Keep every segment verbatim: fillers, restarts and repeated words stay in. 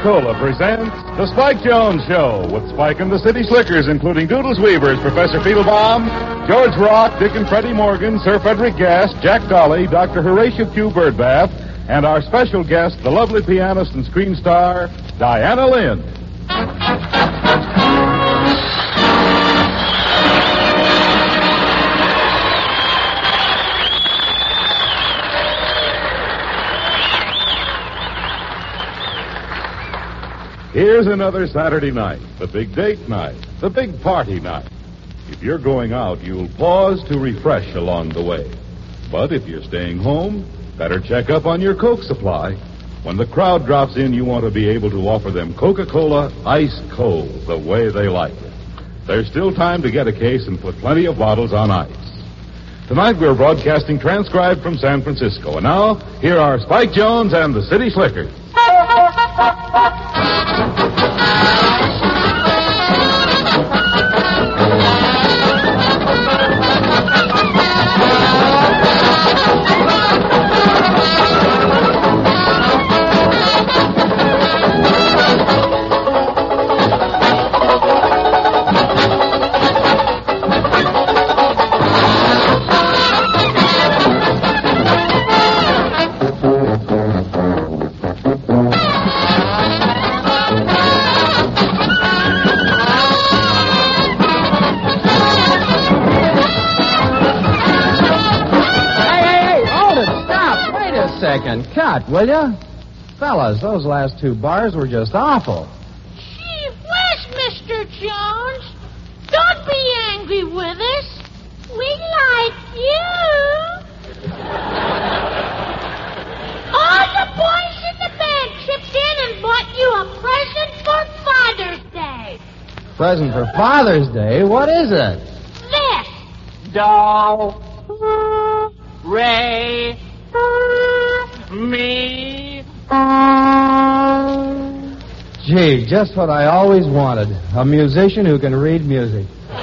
Coca-Cola presents The Spike Jones Show with Spike and the City Slickers, including Doodles Weavers, Professor Fiedelbaum, George Rock, Dick and Freddie Morgan, Sir Frederick Gass, Jack Dolly, Doctor Horatio Q. Birdbath, and our special guest, the lovely pianist and screen star, Diana Lynn. Here's another Saturday night, the big date night, the big party night. If you're going out, you'll pause to refresh along the way. But if you're staying home, better check up on your Coke supply. When the crowd drops in, you want to be able to offer them Coca-Cola ice cold the way they like it. There's still time to get a case and put plenty of bottles on ice. Tonight we're broadcasting transcribed from San Francisco. And now, here are Spike Jones and the City Slickers. Cut, will you? Fellas, those last two bars were just awful. Gee whiz, Mister Jones. Don't be angry with us. We like you. All the boys in the band chipped in and bought you a present for Father's Day. Present for Father's Day? What is it? This. Do, re, me. Gee, just what I always wanted. A musician who can read music.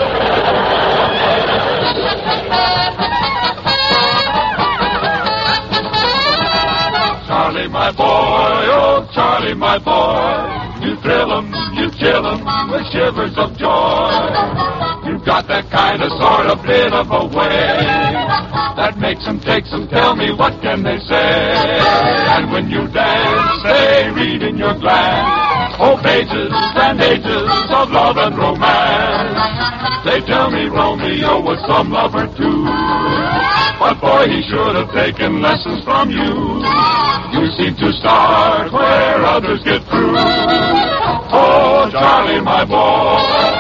Charlie, my boy, oh, Charlie, my boy. You thrill 'em, you chill 'em with shivers of joy. You've got that kind of sort of bit of a way that makes 'em take some, tell me what can they say. And when you dance, they read in your glance, oh, pages and ages of love and romance. They tell me Romeo was some lover too, but boy, he should have taken lessons from you. You seem to start where others get through. Oh, Charlie, my boy.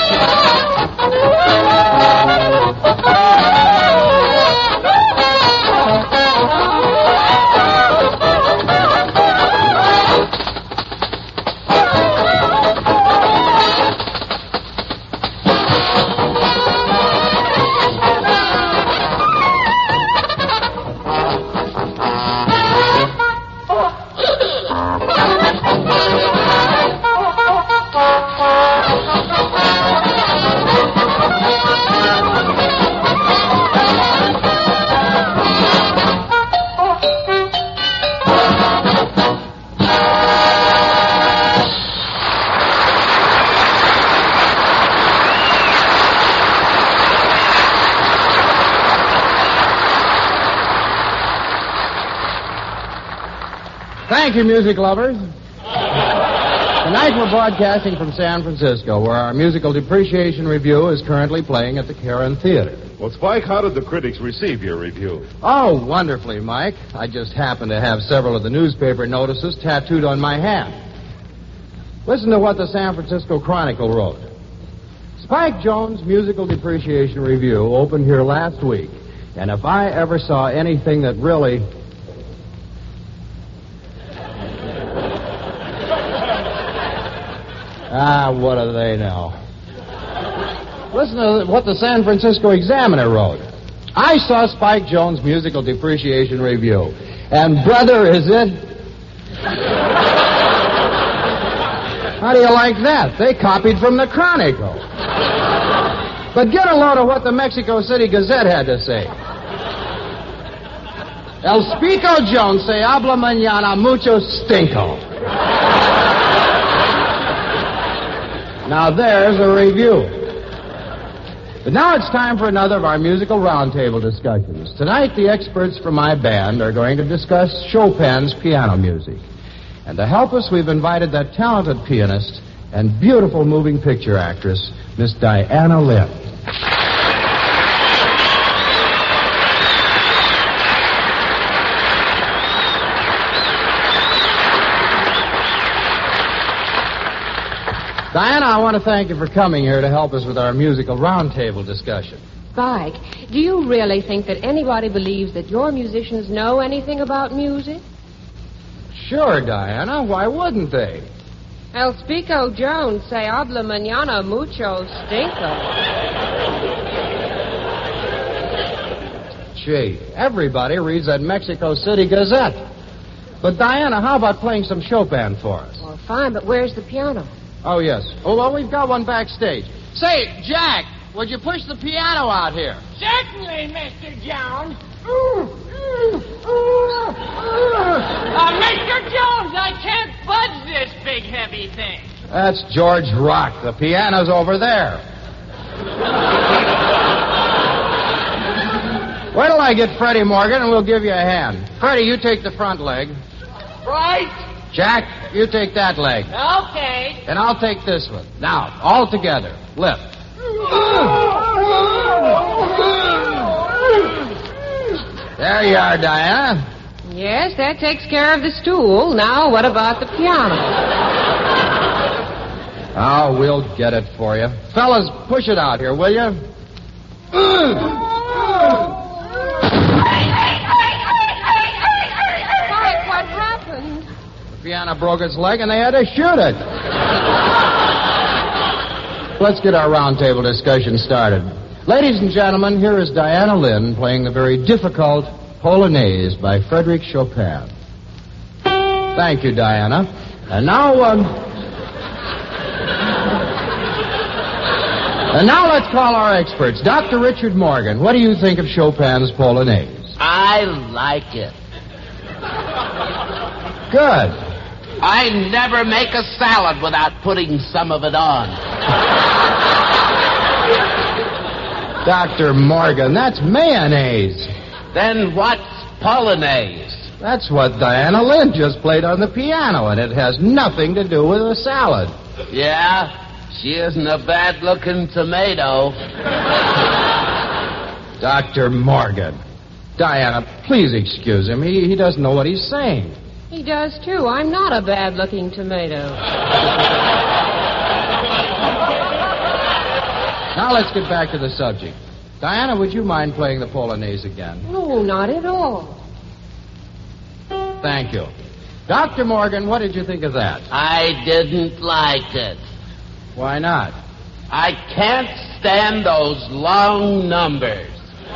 Thank you, music lovers. Tonight we're broadcasting from San Francisco, where our musical depreciation review is currently playing at the Karen Theater. Well, Spike, how did the critics receive your review? Oh, wonderfully, Mike. I just happened to have several of the newspaper notices tattooed on my hat. Listen to what the San Francisco Chronicle wrote. Spike Jones' musical depreciation review opened here last week, and if I ever saw anything that really... Ah, what do they know? Listen to what the San Francisco Examiner wrote. I saw Spike Jones' musical depreciation review, and brother, is it? How do you like that? They copied from the Chronicle. But get a load of what the Mexico City Gazette had to say. El Spico Jones se habla mañana mucho stinko. Now there's a review. But now it's time for another of our musical roundtable discussions. Tonight, the experts from my band are going to discuss Chopin's piano music. And to help us, we've invited that talented pianist and beautiful moving picture actress, Miss Diana Lynn. Diana, I want to thank you for coming here to help us with our musical roundtable discussion. Spike, do you really think that anybody believes that your musicians know anything about music? Sure, Diana. Why wouldn't they? El Spico Jones say habla mañana mucho stinko. Gee, everybody reads that Mexico City Gazette. But, Diana, how about playing some Chopin for us? Well, fine, but where's the piano? Oh, yes. Oh, well, we've got one backstage. Say, Jack, would you push the piano out here? Certainly, Mister Jones. Uh, Mister Jones, I can't budge this big, heavy thing. That's George Rock. The piano's over there. Wait till I get Freddie Morgan, and we'll give you a hand. Freddie, you take the front leg. Right. Jack, you take that leg. Okay. And I'll take this one. Now, all together. Lift. There you are, Diana. Yes, that takes care of the stool. Now, what about the piano? Oh, we'll get it for you. Fellas, push it out here, will you? Spike, what happened? The piano broke its leg, and they had to shoot it. Let's get our roundtable discussion started. Ladies and gentlemen, here is Diana Lynn playing the very difficult Polonaise by Frédéric Chopin. Thank you, Diana. And now, um... and now let's call our experts. Doctor Richard Morgan, what do you think of Chopin's Polonaise? I like it. Good. I never make a salad without putting some of it on. Doctor Morgan, that's mayonnaise. Then what's Polonaise? That's what Diana Lynn just played on the piano, and it has nothing to do with a salad. Yeah, she isn't a bad-looking tomato. Doctor Morgan. Diana, please excuse him. He, he doesn't know what he's saying. He does, too. I'm not a bad-looking tomato. Now let's get back to the subject. Diana, would you mind playing the Polonaise again? No, not at all. Thank you. Doctor Morgan, what did you think of that? I didn't like it. Why not? I can't stand those long numbers.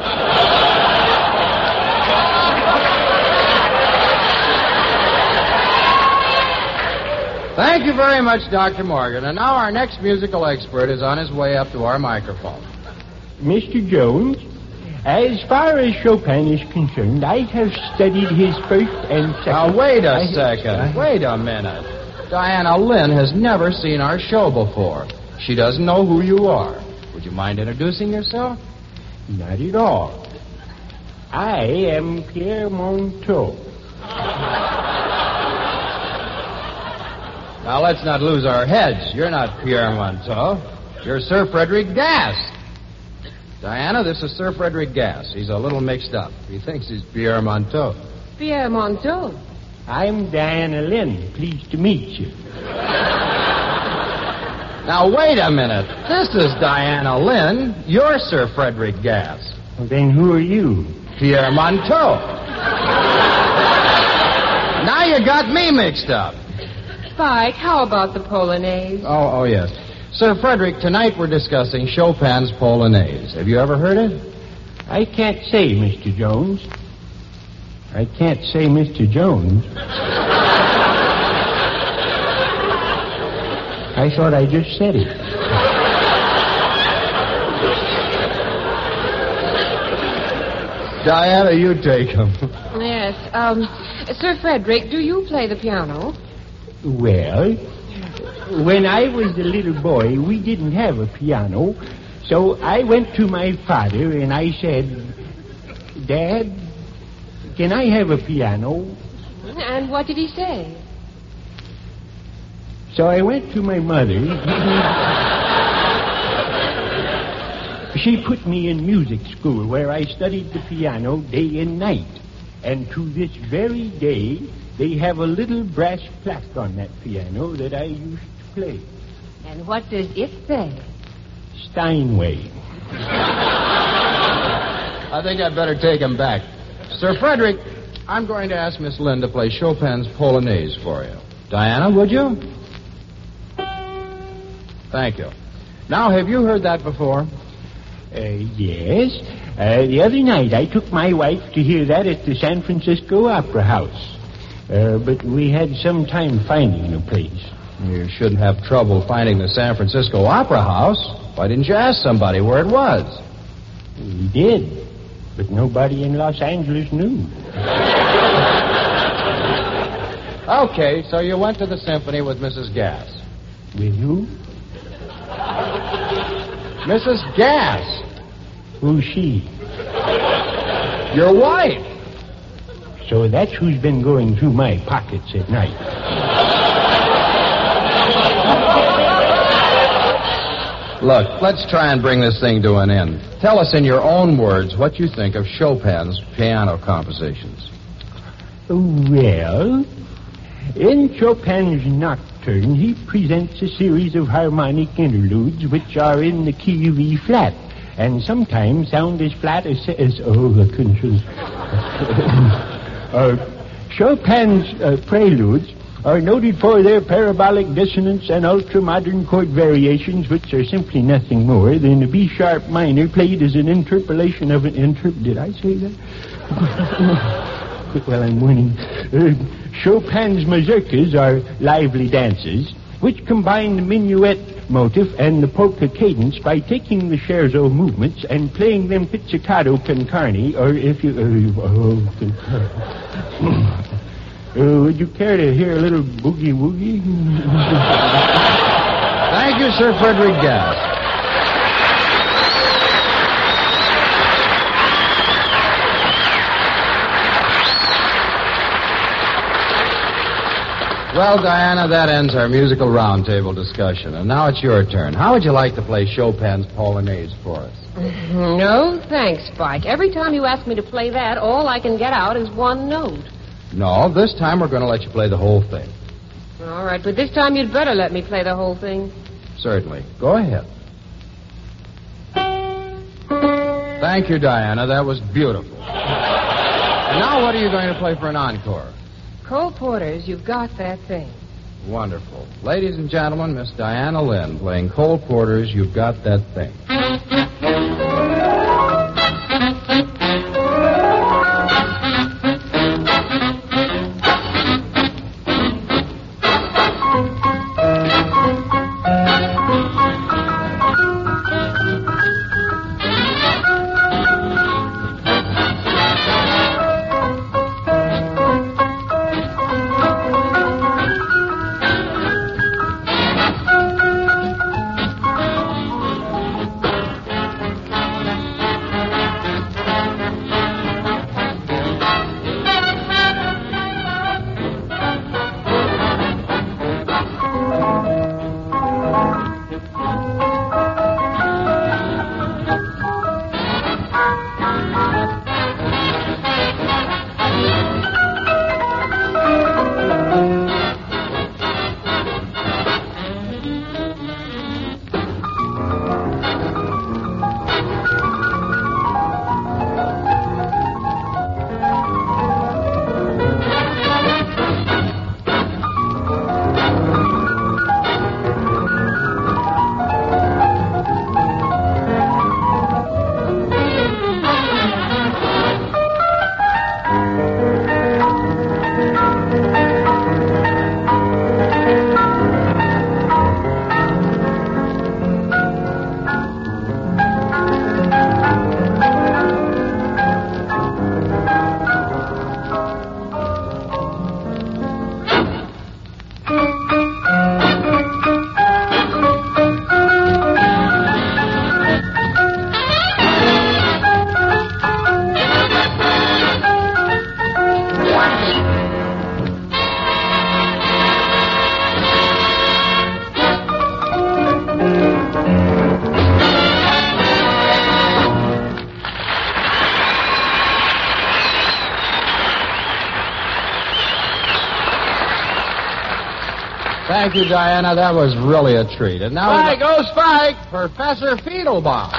Thank you very much, Doctor Morgan. And now our next musical expert is on his way up to our microphone. Mister Jones, as far as Chopin is concerned, I have studied his first and second... Now, wait a I, second. I, wait a minute. Diana Lynn has never seen our show before. She doesn't know who you are. Would you mind introducing yourself? Not at all. I am Pierre Monteau. Now, let's not lose our heads. You're not Pierre Monteau. You're Sir Frederick Gass. Diana, this is Sir Frederick Gass. He's a little mixed up. He thinks he's Pierre Monteau. Pierre Monteau. I'm Diana Lynn. Pleased to meet you. Now, wait a minute. This is Diana Lynn. You're Sir Frederick Gass. Well, then who are you? Pierre Monteau. Now you got me mixed up. Spike, how about the Polonaise? Oh, oh, yes. Sir Frederick, tonight we're discussing Chopin's Polonaise. Have you ever heard it? I can't say, Mister Jones. I can't say, Mister Jones. I thought I just said it. Diana, you take him. Yes. Um, Sir Frederick, do you play the piano? Well, when I was a little boy, we didn't have a piano. So I went to my father and I said, Dad, can I have a piano? And what did he say? So I went to my mother. She put me in music school where I studied the piano day and night. And to this very day, they have a little brass plaque on that piano that I used to play. And what does it say? Steinway. I think I'd better take him back. Sir Frederick, I'm going to ask Miss Lynn to play Chopin's Polonaise for you. Diana, would you? Thank you. Now, have you heard that before? Uh, yes. Uh, the other night I took my wife to hear that at the San Francisco Opera House. Uh, but we had some time finding the place. You shouldn't have trouble finding the San Francisco Opera House. Why didn't you ask somebody where it was? We did, but nobody in Los Angeles knew. Okay, so you went to the symphony with Missus Gass. With who? Missus Gass. Who's she? Your wife. So that's who's been going through my pockets at night. Look, let's try and bring this thing to an end. Tell us in your own words what you think of Chopin's piano compositions. Well, in Chopin's Nocturne, he presents a series of harmonic interludes which are in the key of E flat, and sometimes sound as flat as... as oh, I couldn't... uh, Chopin's uh, preludes are noted for their parabolic dissonance and ultra-modern chord variations, which are simply nothing more than a B-sharp minor played as an interpolation of an inter... Did I say that? Well, I'm winning. Uh, Chopin's mazurkas are lively dances, which combine the minuet motif and the polka cadence by taking the scherzo movements and playing them pizzicato con carne, or if you... Uh, oh, uh, would you care to hear a little boogie-woogie? Thank you, Sir Frederick Gass. Well, Diana, that ends our musical roundtable discussion. And now it's your turn. How would you like to play Chopin's Polonaise for us? No, thanks, Spike. Every time you ask me to play that, all I can get out is one note. No, this time we're going to let you play the whole thing. All right, but this time you'd better let me play the whole thing. Certainly. Go ahead. Thank you, Diana. That was beautiful. And now what are you going to play for an encore? Cole Porter's You've Got That Thing. Wonderful. Ladies and gentlemen, Miss Diana Lynn playing Cole Porter's You've Got That Thing. Thank you, Diana. That was really a treat. And now Spike, oh, Spike! Professor Fiedelbaum.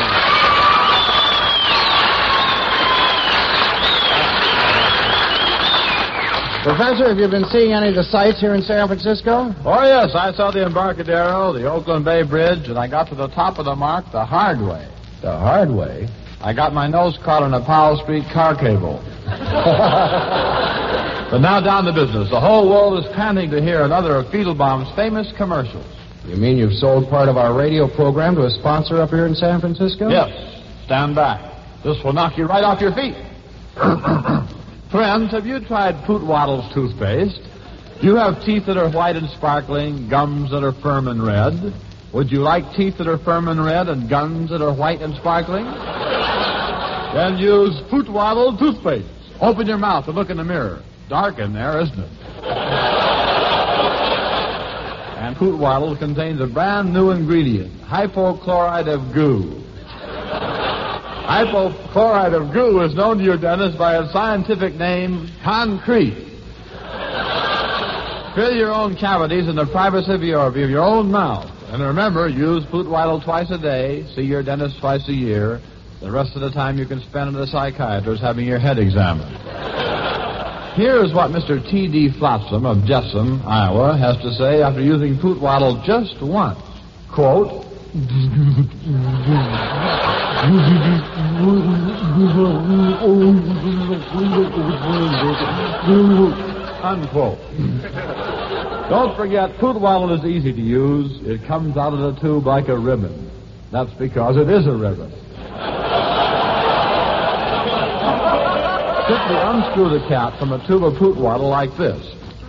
Professor, have you been seeing any of the sights here in San Francisco? Oh, yes. I saw the Embarcadero, the Oakland Bay Bridge, and I got to the top of the mark the hard way. The hard way? I got my nose caught on a Powell Street car cable. But now down to business. The whole world is panting to hear another of Fiedelbaum's famous commercials. You mean you've sold part of our radio program to a sponsor up here in San Francisco? Yes. Stand back. This will knock you right off your feet. Friends, have you tried Poot Waddle's toothpaste? Do you have teeth that are white and sparkling, gums that are firm and red? Would you like teeth that are firm and red and gums that are white and sparkling? Then use Poot Waddle toothpaste. Open your mouth and look in the mirror. Dark in there, isn't it? And Poot Waddle contains a brand new ingredient, hypochloride of goo. Hypochloride of goo is known to your dentist by its scientific name, concrete. Fill your own cavities in the privacy of your, of your own mouth. And remember, use Poot Waddle twice a day, see your dentist twice a year. The rest of the time you can spend at a psychiatrist having your head examined. Here's what Mister T D Flotsam of Jessom, Iowa, has to say after using Poot Waddle just once. Quote, unquote. Don't forget, Poot Waddle is easy to use. It comes out of the tube like a ribbon. That's because it is a ribbon. Simply unscrew the cap from a tube of Poot Waddle like this.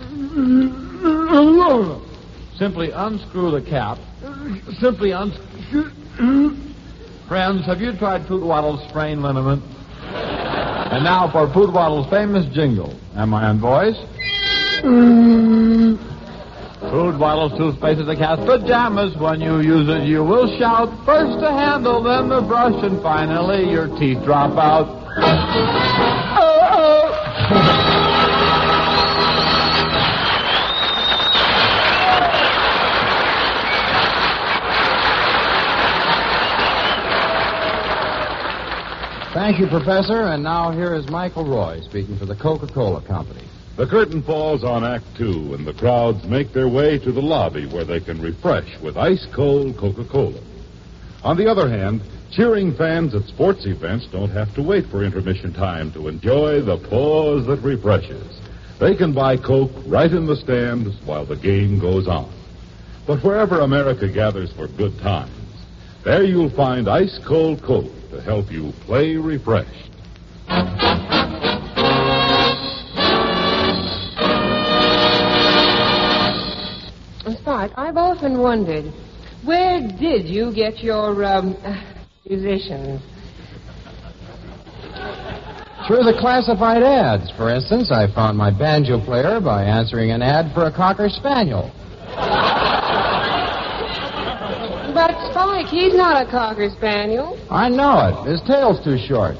Simply unscrew the cap. Simply unscrew. Friends, have you tried Poot Waddle's sprain liniment? And now for Poot Waddle's famous jingle. Am I on voice? Poot Waddle's toothpaste is a cat's pajamas. When you use it, you will shout. First the handle, then the brush, and finally your teeth drop out. Thank you, Professor. And now here is Michael Roy speaking for the Coca-Cola Company. The curtain falls on Act Two, and the crowds make their way to the lobby where they can refresh with ice-cold Coca-Cola. On the other hand, cheering fans at sports events don't have to wait for intermission time to enjoy the pause that refreshes. They can buy Coke right in the stands while the game goes on. But wherever America gathers for good times, there you'll find ice-cold Coke to help you play refreshed. Spike, I've often wondered, where did you get your um, musicians? Through the classified ads. For instance, I found my banjo player by answering an ad for a Cocker Spaniel. But, Spike, he's not a Cocker Spaniel. I know it. His tail's too short.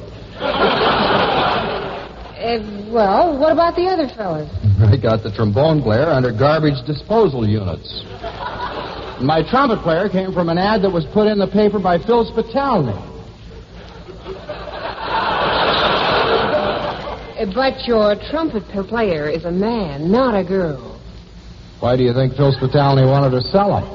Uh, well, what about the other fellas? I got the trombone player under garbage disposal units. My trumpet player came from an ad that was put in the paper by Phil Spitalny. Uh, but your trumpet player is a man, not a girl. Why do you think Phil Spitalny wanted to sell him?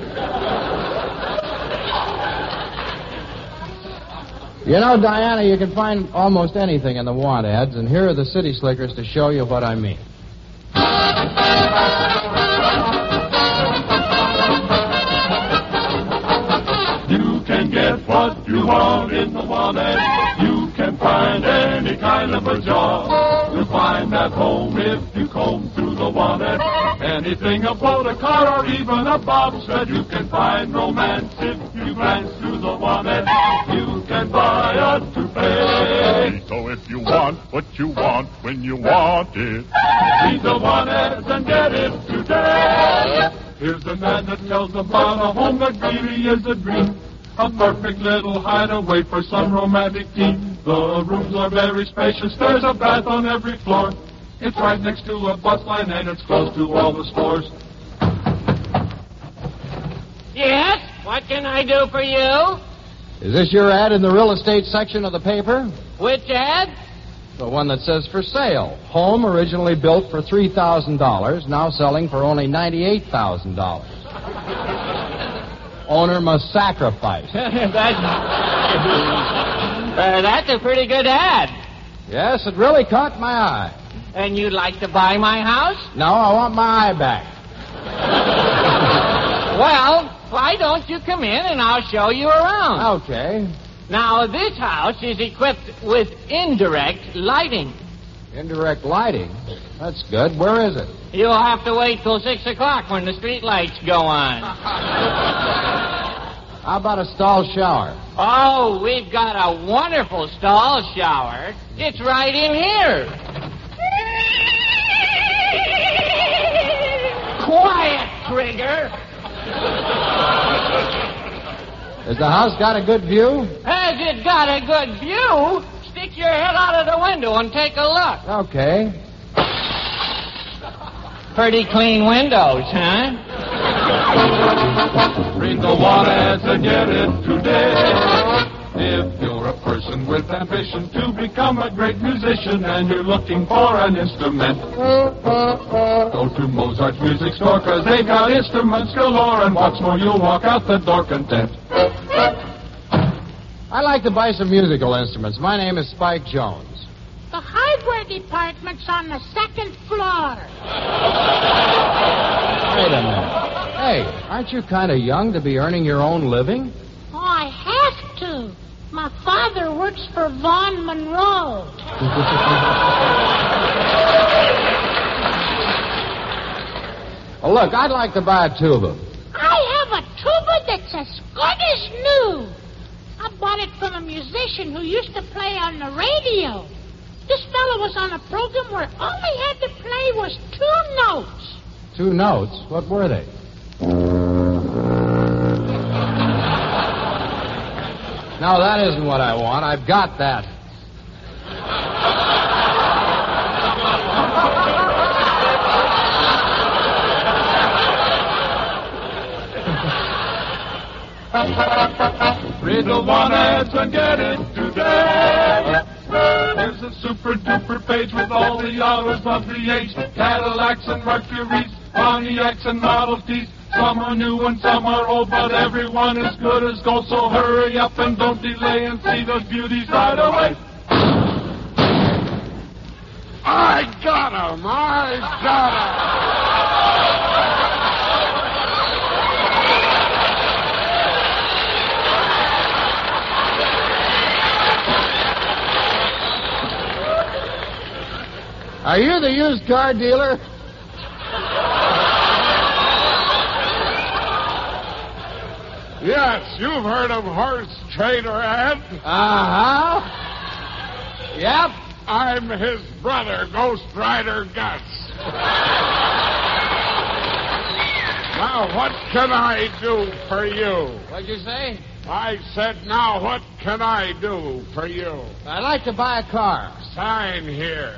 You know, Diana, you can find almost anything in the want ads, and here are the city slickers to show you what I mean. You can get what you want in the want ad. You can find any kind of a job. You'll find at home if you comb through the want ad. Anything about a car or even a bobsled. You can find romance if you glance through the want ad. You can buy a toupee. So if you want what you want when you want it, read the want ads and get it today. Here's the man that tells about a home that really is a dream. A perfect little hideaway for some romantic team. The rooms are very spacious. There's a bath on every floor. It's right next to a bus line and it's close to all the stores. Yes? What can I do for you? Is this your ad in the real estate section of the paper? Which ad? The one that says for sale. Home originally built for three thousand dollars, now selling for only ninety-eight thousand dollars. Owner must sacrifice. that's, uh, that's a pretty good ad. Yes, it really caught my eye. And you'd like to buy my house? No, I want my eye back. Well, why don't you come in and I'll show you around? Okay. Now, this house is equipped with indirect lighting. Indirect lighting? That's good. Where is it? You'll have to wait till six o'clock when the street lights go on. How about a stall shower? Oh, we've got a wonderful stall shower. It's right in here. Quiet, Trigger. Has the house got a good view? Has it got a good view? Stick your head out of the window and take a look. Okay. Pretty clean windows, huh? Read the want ads and get it today. If you're a person with ambition to become a great musician and you're looking for an instrument, go to Mozart's Music Store, 'cause they've got instruments galore, and what's more, you'll walk out the door content. I'd like to buy some musical instruments. My name is Spike Jones. The hardware department's on the second floor. Wait a minute. Hey, aren't you kind of young to be earning your own living? Oh, I have to. My father works for Vaughn Monroe. Oh, look, I'd like to buy a tuba. I have a tuba that's as good as new. I bought it from a musician who used to play on the radio. This fellow was on a program where all he had to play was two notes. Two notes? What were they? No, that isn't what I want. I've got that. Read the want ads and get it today. Here's a super duper page with all the autos of the age. Cadillacs and Mercuries, Pontiacs and Model Ts. Some are new and some are old, but everyone is good as gold. So hurry up and don't delay and see those beauties right away. I got 'em! I got 'em! Are you the used car dealer? Yes, you've heard of Horse Trader Ed? Uh-huh. Yep. I'm his brother, Ghost Rider Gus. Now, what can I do for you? What'd you say? I said, now, what can I do for you? I'd like to buy a car. Sign here.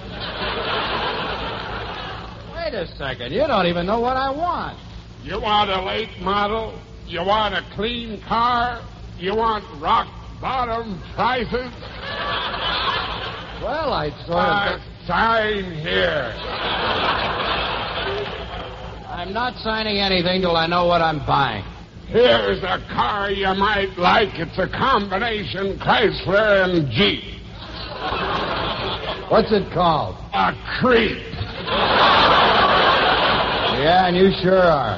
Wait a second. You don't even know what I want. You want a late model? You want a clean car? You want rock bottom prices? Well, I sort Uh, of... sign here. I'm not signing anything till I know what I'm buying. Here's a car you might like. It's a combination Chrysler and Jeep. What's it called? A creep. Yeah, and you sure are.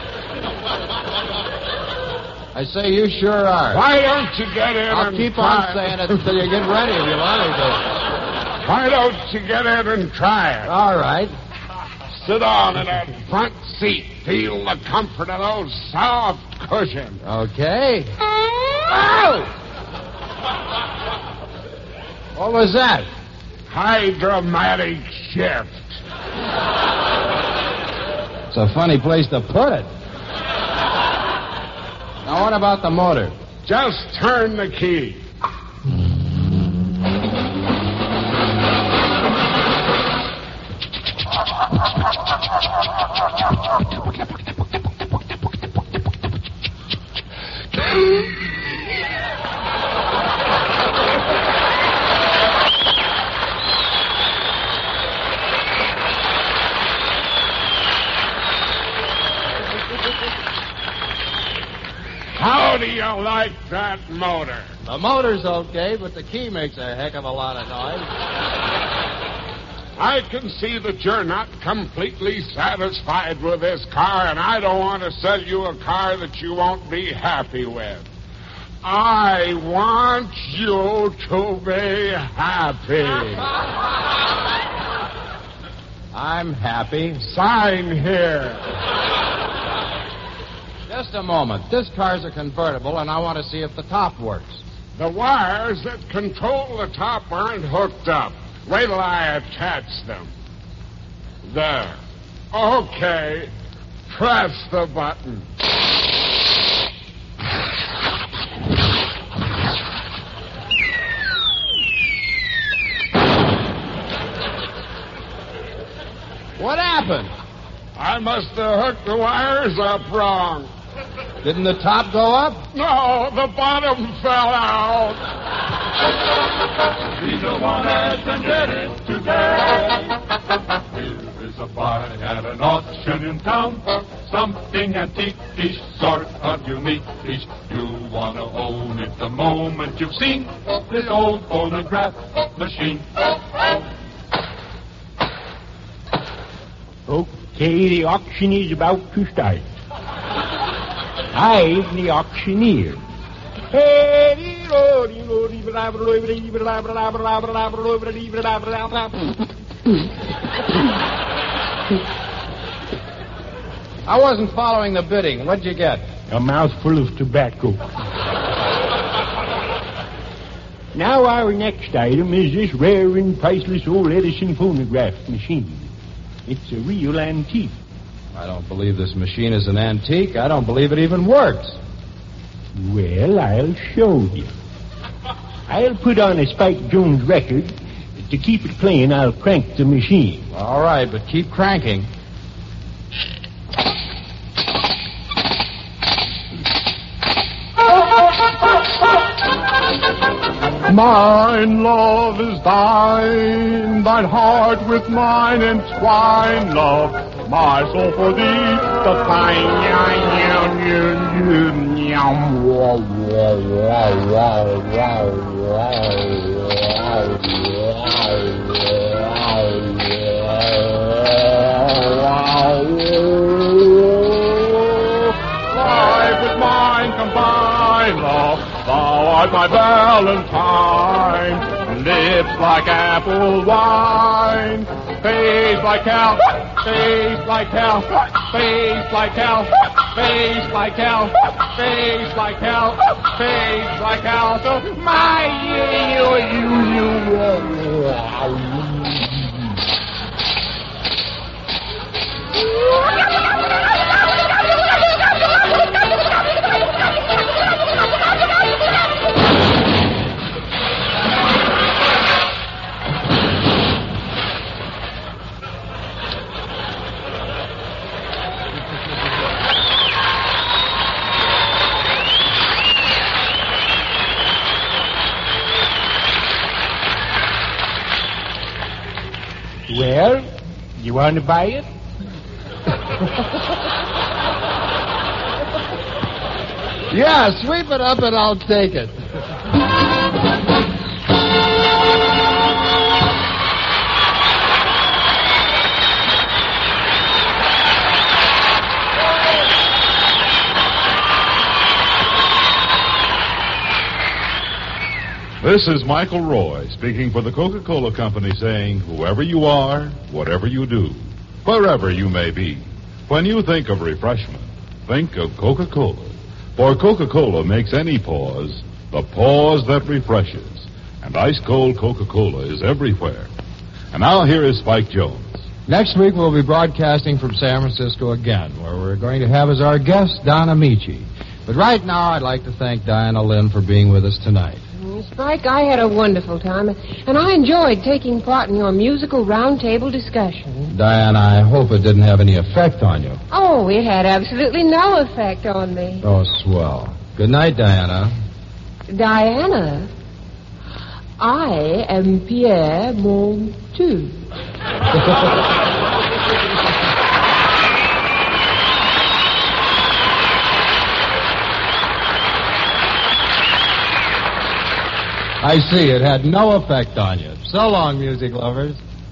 I say you sure are. Why don't you get in I'll and keep try on saying it until you get ready if you want me to. Why don't you get in and try it? All right. Sit down in that front seat. Feel the comfort of those soft cushions. Okay. Oh! What was that? Hydromatic shift. It's a funny place to put it. Now, what about the motor? Just turn the key. like that motor. The motor's okay, but the key makes a heck of a lot of noise. I can see that you're not completely satisfied with this car, and I don't want to sell you a car that you won't be happy with. I want you to be happy. I'm happy. Sign here. Just a moment. This car's a convertible, and I want to see if the top works. The wires that control the top aren't hooked up. Wait till I attach them. There. Okay. Press the button. What happened? I must have hooked the wires up wrong. Didn't the top go up? No, the bottom fell out. Be the one and get it today. Here is a buy at an auction in town. Something antique-ish, sort of unique-ish. You want to own it the moment you've seen this old phonograph machine. Okay, the auction is about to start. I'm the auctioneer. I wasn't following the bidding. What'd you get? A mouthful of tobacco. Now our next item is this rare and priceless old Edison phonograph machine. It's a real antique. I don't believe this machine is an antique. I don't believe it even works. Well, I'll show you. I'll put on a Spike Jones record. To keep it playing, I'll crank the machine. All right, but keep cranking. Mine love is thine, thine heart with mine entwine, love, my soul for thee, the pine, life with mine combine, love, thou art my valentine, lips like apple wine, face like cow, face like cow, face like cow, face like cow, face like cow, face like cow, so my you, you, you, Well, you want to buy it? Yeah, sweep it up and I'll take it. This is Michael Roy speaking for the Coca-Cola Company saying, whoever you are, whatever you do, wherever you may be, when you think of refreshment, think of Coca-Cola. For Coca-Cola makes any pause the pause that refreshes. And ice-cold Coca-Cola is everywhere. And now here is Spike Jones. Next week we'll be broadcasting from San Francisco again, where we're going to have as our guest Don Amici. But right now I'd like to thank Diana Lynn for being with us tonight. Spike, I had a wonderful time, and I enjoyed taking part in your musical roundtable discussion. Diana, I hope it didn't have any effect on you. Oh, it had absolutely no effect on me. Oh, swell. Good night, Diana. Diana, I am Pierre Montu. I see. It had no effect on you. So long, music lovers.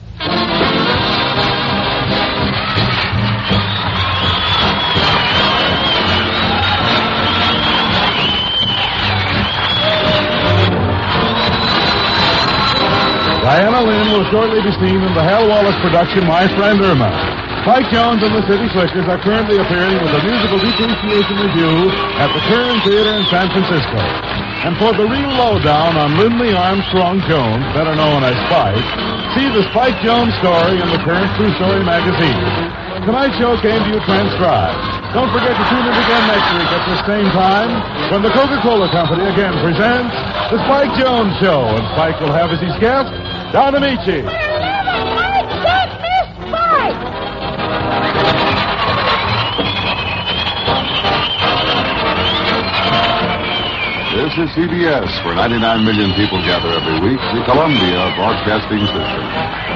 Diana Lynn will shortly be seen in the Hal Wallace production, My Friend Irma. Spike Jones and the City Slickers are currently appearing with a musical depreciation review at the Kern Theater in San Francisco. And for the real lowdown on Lindley Armstrong Jones, better known as Spike, see the Spike Jones story in the current True Story magazine. Tonight's show came to you transcribed. Don't forget to tune in again next week at the same time when the Coca-Cola Company again presents the Spike Jones Show. And Spike will have as his guest Don Amici. This is C B S, where ninety-nine million people gather every week, the Columbia Broadcasting System.